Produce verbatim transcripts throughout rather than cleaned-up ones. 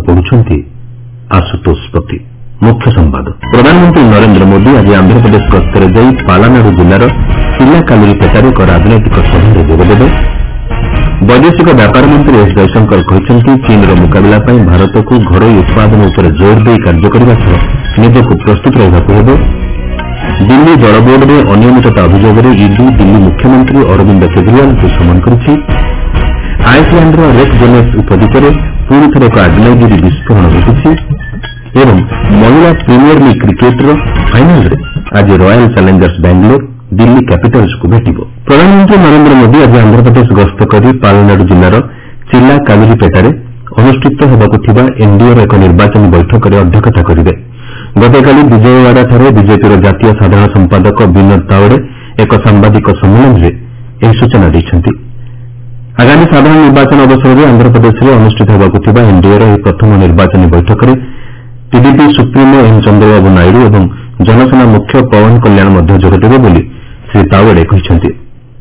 पढ़ुछंती आशुतोष पति। मुख्य संवाद। प्रधानमंत्री नरेंद्र मोदी आज आंध्रप्रदेश गस्तर जाई पालानाडु जिलार चिल्लाकालुरीपेटारे एक राजनैतिक सभारे जोगदेवे। वैदेशिक व्यापार मंत्री एस जयशंकर कहते चीनर मुकाबला भारत को घरोई उत्पादन उपर जोर दे कार्य करने सह निजक प्रस्तुत रहा। दिल्ली जल बोर्ड में अनियमितता अभियोग में ईडी दिल्ली मुख्यमंत्री अरविंद केजरीवाल को समन करिछि। आइसलैंडर रेकजोनेस उपद्वीप में पुणी थे एक आग्नेयगिरी विस्फोरण घटी एवं महिला प्रीमियर लीग क्रिकेटर फाइनाल रे आज Royal Challengers Bangalore Delhi Capitals को भेटिबो। प्रधानमंत्री नरेंद्र मोदी आज आंध्रप्रदेश गस्त कर पालनाडु जिलार चिल्लाकालुरीपेटारे अनुष्ठित होगा एनडीएर एक निर्वाचन बैठक में अध्यक्षता करेंगे। गतकाली विजयवाड़ाଠାରେ बीजेपीर जातीय साधारण संपादक विनोद तावड़े एक सांबादिक सम्मेलन में यह सूचना देते। आगामी साधारण निर्वाचन अवसर में आंध्रप्रदेश में अनुष्ठित होगा एनडीएर प्रथम निर्वाचन बैठक में TDP supremo M Chandrababu Naidu और जनसेना मुख्य पवन कल्याण जोगदेवे बोली श्री तावड़े कहते।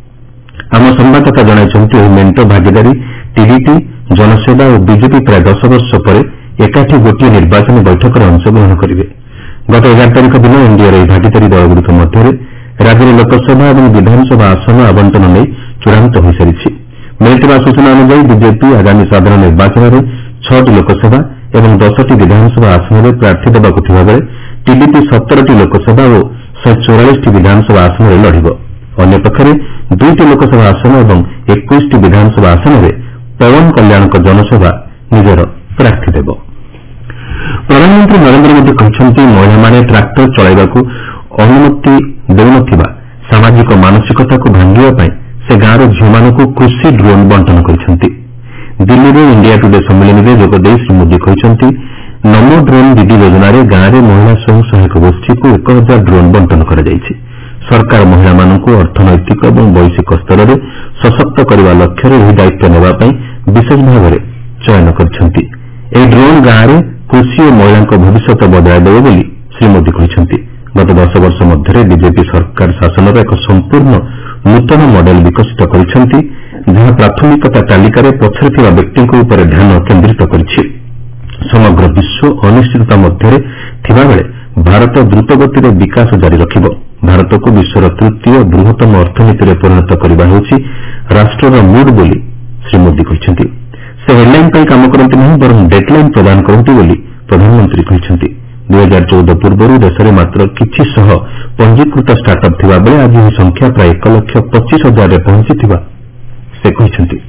आम संवाददाता जणाइछन्ति एही मेंट भागीदारी टीडीपी जनसेना और बीजेपी प्राय दस वर्ष पर एकाठी गोटे निर्वाचन बैठक में अंशग्रहण करेंगे। गत एगार तारिख दिन एनडीएर भागीदारी दलगुड़िक मध्य राज्य लोकसभा और विधानसभा आसन आवंटन नहीं चूड़ांत हो सारी। मिलता सूचना अनुसार बीजेपी आगामी साधारण निर्वाचन में छटी लोकसभा और दसटी विधानसभा आसन में प्रार्थी देवाक बेले टीडीपी सतरटी लोकसभा और शहे चौराश विधानसभा आसन में लड़ब। अन्यपक्षे दुईटी लोकसभा आसन और इक्कीस विधानसभा आसन में पवन कल्याण जनसेवा निजर प्रार्थी देव। प्रधानमंत्री नरेंद्र मोदी कहते महिला ट्राक्टर चलाइबाकू अनुमति देउनथिबा सामाजिक मानसिकता को भांगिबा से गाँव झील कृषि ड्रोन बंटन करछन्ति। दिल्ली में इंडिया टुडे सम्मेलन में जोगदे श्री मोदी कहते नमो ड्रोन दीदी योजना गाँव में महिला स्वयं सहायक गोष्ठी को एक हजार ड्रोन बंटन कर सरकार महिला अर्थनैतिक और वैश्विक स्तर में सशक्त करने लक्ष्य यह दायित्व नेबापी विशेष भाव में चयन करछन्ति। ए ड्रोन गाँव में कृषि और महिला भविष्य बदलाई देव बोली श्री मोदी कहते। गत दस वर्ष मध्य बीजेपी सरकार शासन एक संपूर्ण नूतन मॉडल विकसित करछन्ति जहां प्राथमिकता तालिकार पछरे थिबा व्यक्तियों उपर ध्यान केन्द्रित करिछि। समग्र विश्व अनिश्चितता मध्य थिबा बेले भारत द्रुतगति विकास जारी रखिब। भारत को विश्वर तृतीय बृहत्तम अर्थनीति परिणत करने होछि राष्ट्रर मूड बोली श्री मोदी कहते। से हेडलाइन पर काम करते नहीं बर डेडलाइन प्रदान करते बोली प्रधानमंत्री कहते। दुई हजार चौदह पूर्व देश में मात्र किछि सह पंजीकृत स्टार्टअप थिबा बेले आज यह संख्या प्राय एक लक्ष पच्चीस हजार पहुंची से कहते।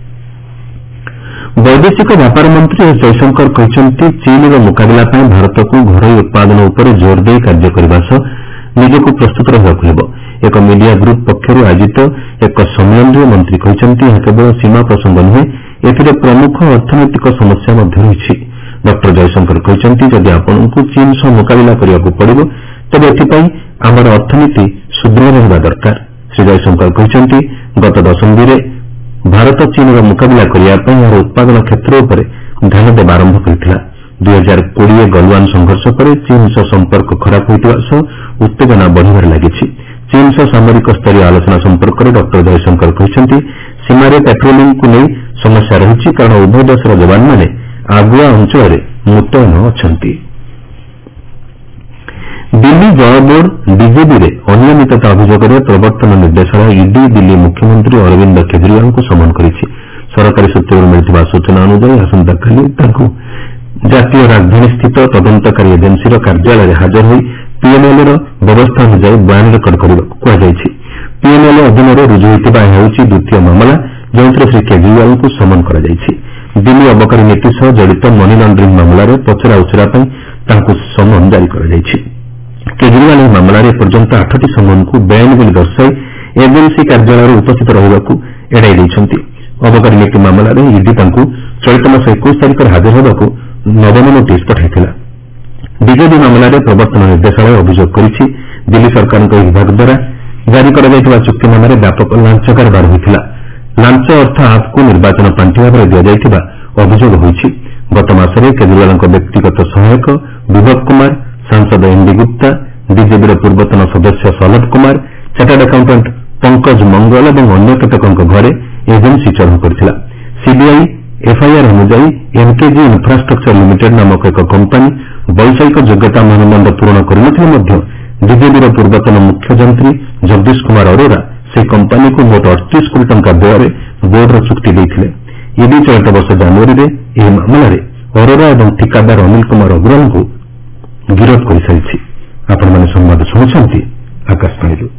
वैदेशिक व्यापार मंत्री एस जयशंकर कहते चीन मुकाबला भारत को घरोई उत्पादन उपर जोर दे कार्य करने सह निजक प्रस्तुत रहा। एक मीडिया ग्रुप पक्षर आयोजित एक सम्मेलन में मंत्री कहते यह केवल सीमा प्रसंग नुहे एथिरे प्रमुख अर्थनैतिक समस्या रही। डॉक्टर जयशंकर कहते जदि आपण को चीन सह मुकाबला करने पड़ो तेज एथपाई आमर अर्थनीति सुदृढ़ रहा दरकार। श्री जयशंकर कहते गत दशंधि में भारत चीन मुकाबला करने यार उत्पादन क्षेत्र पर ध्यान देवा आरंभ करथिला। दुई हजार कोड़े गलवान संघर्ष पर चीन सह संपर्क खराब होता सह उत्तेजना बढ़िबार लागिछि। चीन सह सामरिक स्तरीय आलोचना संपर्क में डॉक्टर जयशंकर कहते सीमार पेट्रोलिंग को नहीं समस्या रही कारण उभय देशर जवान मैंने आगुआ अंचल मुतयन अछंती। दिल्ली जल बोर्ड डीजेबी में अनियमितता अभियोग में प्रवर्तन निर्देशालय ईडी दिल्ली मुख्यमंत्री अरविंद केजरीवाल को समन करिछि। सरकारी सूत्र मिलता सूचना अनुसार आसंताकाली जातीय राजधानी स्थित तदंतकारी एजेन्सी कार्यालय हाजर हो पीएमएल व्यवस्था अनुसार बयान रेकर्ड करने कहुଯାଇଛି। पीएमएल अधीन रुजु होता यह द्वितीय मामला जो श्री केजरीवाल को समन कर दिल्ली अबकारी नीति सह जड़ित मनी लंडरिंग मामलें पचरा उचरा समन जारी कर केजरीवाल यह मामलें एपर्यंत आठटी समन को बेआईन बोली दर्शाई एजेन्सी कार्यालय उपस्थित रहा एड़ाई देते। अबकारी नीति मामलें ईडी चलित मास एक तारिख हाजर होगा नवम नोटिस पठाइथिला। डीजेबी मामलें प्रवर्तन निर्देशालय अभियोग करिछि दिल्ली सरकार विभाग द्वारा जारी कर चुक्तिनामार व्यापक लांच कारोबार होता। लांच अर्थ आप को निर्वाचन पांठि भाव में दिया अभियोग होइछि। गत मासरे केजरीवाल व्यक्तिगत सहायक विभव कुमार, सांसद एनडी गुप्ता, डीजेबी पूर्वतन सदस्य सलभ कुमार, चार्टार्ड अकाउंटेंट पंकज मंगल और अन्य केतक घरे एजेन्सी चढ़ाऊ करथिला। सीबीआई एफआईआर अनुଯାयी एमकेजी इन्फ्रास्ट्रक्चर लिमिटेड नामक एक कंपानी वैषयिक योग्यता मानदंड पूरण करनथिले बीजेपीर पूर्वतन मुख्यमंत्री जगदीश कुमार अरोरा से कंपानी को मोट अड़तीस कोटी टंका व्यय बोर्डर चुक्ति देते। ईडी चलित वर्ष जनवरी में यह मामलें अरोरा और ठिकादार अनिल कुमार अग्रवाल को गिरफ्त कर सारी। आपण मैंने संवाद शुणुंट आकाशवाणी।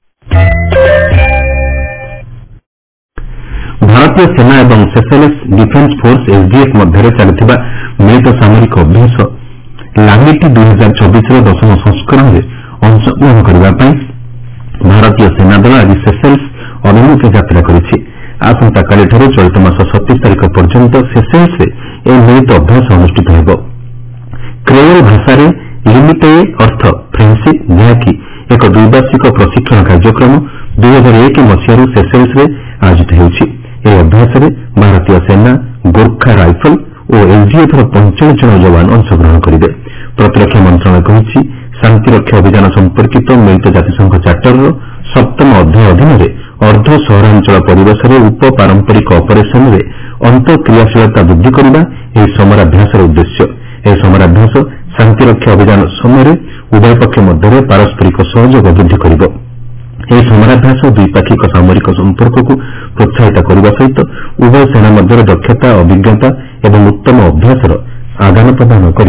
भारतीय सेना और सेसेल्स डिफेन्स फोर्स एसडीएफ मध्य चलता मिलित सामरिक अभ्यास लामिटी दुई हजार चौबीस दशम संस्करण में अंशग्रहण करने भारतीय सेना दल आज सेसेल्स अभिमुखे यात्रा करिछि। आसंताकालिठारु चलित मास सतीस तारिख पर्यंत सेसेल्स यह मिलित अभ्यास अनुष्ठित होब। क्रेओल भाषा लिमिटे अर्थ फ्रेंडशिप जहाँकि एक द्विवार्षिक प्रशिक्षण कार्यक्रम दुई हजार एक मसीह सेसेल्स आयोजित होछि। यह अभ्यास में भारतीय सेना गोरखा राइफल और एसडीएफ पैंचाश जन जवान अंशग्रहण करेंगे। प्रतिरक्षा मंत्रालय कही शांतिरक्षा अभियान संपर्कित मिलित जातिसंघ चार्टर सप्तम अध्याय अधीन अर्ध सहरांचल परिवेश में उप पारंपरिक ऑपरेशन में अंतःक्रियाशीलता वृद्धि करने यह समराभ्यास उद्देश्य। यह समराभ्यास शांतिरक्षा अभियान समय उभय पक्ष मध्य पारस्परिक सहयोग वृद्धि कर समराभ्यास द्विपाक्षिक सामरिक संपर्क को प्रोत्साहित करने सहित उभय सेना मध्य दक्षता अभिज्ञता और उत्तम अभ्यासर आदान प्रदान कर।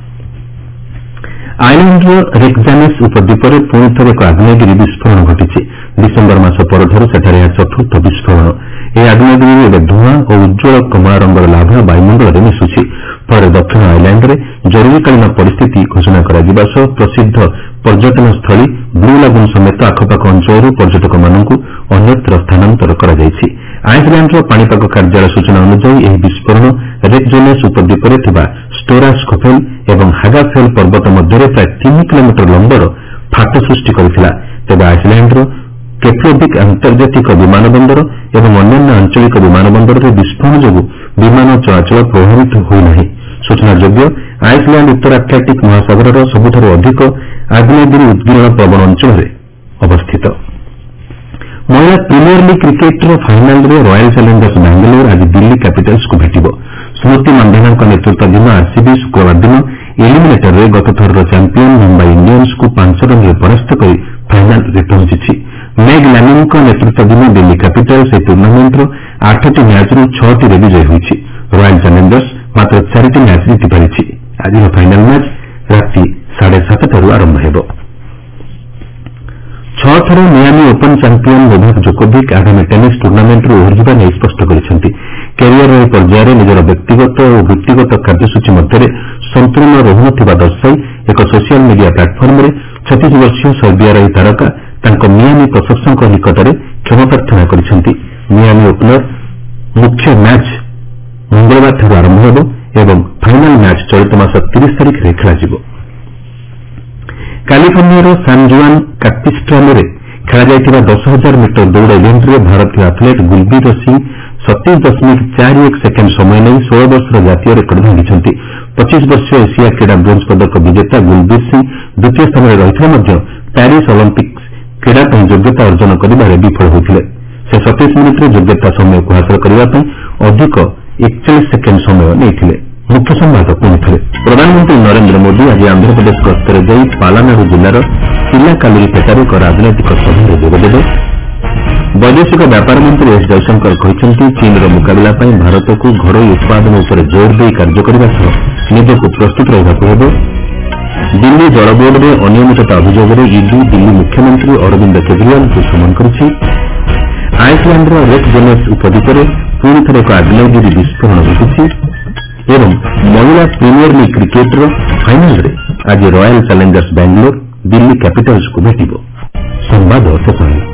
आइलैंडर रेक्जानेस उपद्वीप में पुणी थे एक आग्नेयगिरी विस्फोरण घटी। डिसेम्बर मास परठार सेठारे यह चतुर्थ विस्फोरण। यह आग्नेयगिरी एवं धूआं और उज्जवल कमला रंगर लाभा वायुमंडल में मिशुछि। फल दक्षिण आइलैंड में जरूरीकालीन परिस्थिति घोषणा करा प्रसिद्ध पर्यटन स्थली ब्लू लागून समेत आखपाख अंचल पर्यटक मानक अन्यत्र स्थानांतर कर आइसलैंडर पाणीपाग कार्यालय सूचना अनुसार यह विस्फोरण रेक्जानेस उपद्वीप में स्टोरा स्कोफेल और हागाफेल पर्वत मध्य प्राय तीन किलोमीटर लंबर फाट सृष्टि करथिला। तेज आइसलैंडर केप्लोविक आंतर्जातिक विमान बंदर और अन्य आंचलिक विमान बंदर में विस्फोरण जो विमान चलाचल प्रभावित होना। सूचनायोग्य आइसलैंड उत्तर आटलांटिक महासागर सबुठ अधिक आग्नेयगिरी उद्गीरण प्रवण अंचल अवस्थित। महिला प्रीमियर लीग क्रिकेटर फाइनाल में रॉयल चैलेंजर्स बैंगलोर आज दिल्ली कैपिटल्स को भेटिब। स्मृति मंदाना नेतृत्वाधीन आरसीबी शुक्रवार दिन एलिमिनेटर में गत थर चैंपियन मुंबई इंडियंस को पांच रन परास्त कर फाइनाल में पहुंची। मेग लैनिंग नेतृत्वाधीन दिल्ली कैपिटल्स यह टूर्णामेंटर आठटी मैच छटी विजयी होती। रॉयल चैलेंजर्स मात्र चारिटी मैच जीतिपारी। आज फाइनाल मैच राति साढ़े सातटू आरंभ हो। छह थर Miami Open champion Novak Djokovic आगामी टेनिस टूर्णामेंट ओहरिजा नहीं स्पष्ट कर कैरियर पर्यायर निजर व्यक्तिगत और वृत्तिगत कार्यसूची मध्य संतुलन रहुनथिबा दर्शाई एक सोशल मीडिया प्लाटफर्म में छत्तीस वर्षीय सर्बियार यह तारका तांको मियामी प्रशंसक निकट में क्षमा प्रार्थना कर। मियामी ओपनर मुख्य मैच मंगलवार आरंभ हो और फाइनाल मैच चलित मास तीस तारिख में खेल। कैलिफोर्निया सान जुआन कैपिस्ट्रानो में खेल दस हजार मीटर दौड़ इवेंट में भारतीय आथलेट गुलबीर सिंह सतीश दशमिक चार एक सेकेंड समय नहीं षोल वर्षर जातीय रेकर्ड भांगी। पच्चीस वर्षीय एशिया क्रीड़ा ब्रोंज पदक विजेता गुलबीर सिंह द्वितीय स्थान में रही प्यारिस ओलंपिक्स क्रीड़ा योग्यता अर्जन कर विफल होते। से सतीस मिनिट योग्यता समय को हासिल करने अधिक एकचाश सेकेंड समय नहीं। मुख्य संवाद पुणी थे। प्रधानमंत्री नरेंद्र मोदी आज आंध्रप्रदेश गस्तर जाई पालानाडु जिलार पिलाकालुरीपेटार एक राजनैतिक सभा जोगदेवे। वैदेशिक व्यापार मंत्री एस जयशंकर कहते चीनर मुकाबला भारत को घरोई उत्पादन पर जोर दे कार्य करने निजक प्रस्तुत रहा। दिल्ली जल बोर्ड में अनियमितता अभियोग में ईडी दिल्ली मुख्यमंत्री अरविंद केजरीवाल को समन कर। आइसलैंड रेक्जानेस उपद्वीप में पुणी थे एक आग्नेयगिरी विस्फोरण घटी। एवं महिला प्रीमियर लीग क्रिकेटर फाइनाल में आज Royal Challengers Bangalore Delhi Capitals को भेटिब। संवाद शेष।